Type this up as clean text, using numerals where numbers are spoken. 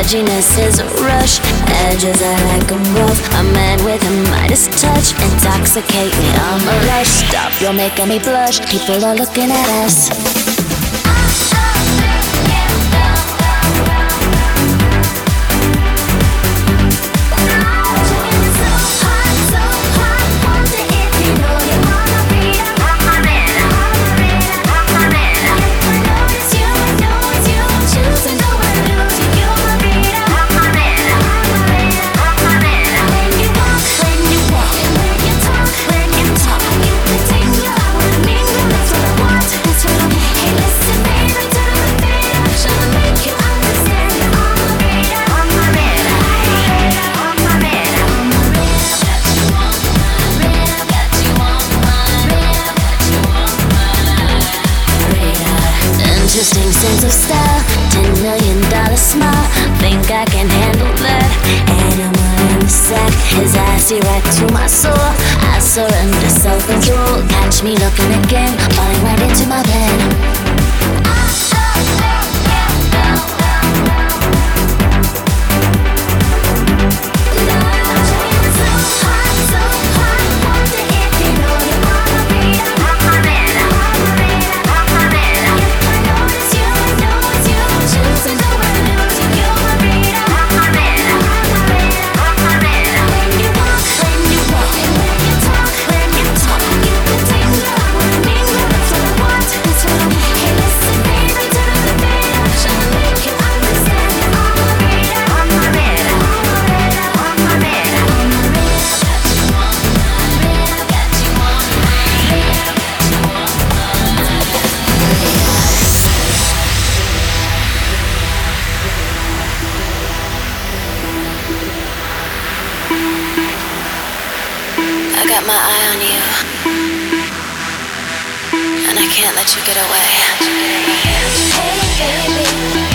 Edginess is a rush, edges are like a rough. A man with a Midas touch, intoxicate me, I'm a rush. Stop, you're making me blush, people are looking at us. Interesting sense of style, $10 million smile. Think I can handle that. Animal in the sack, his icy right to my soul. I surrender self-control. Catch me looking again, falling right into my bed. I got my eye on you, and I can't let you get away. Hey baby,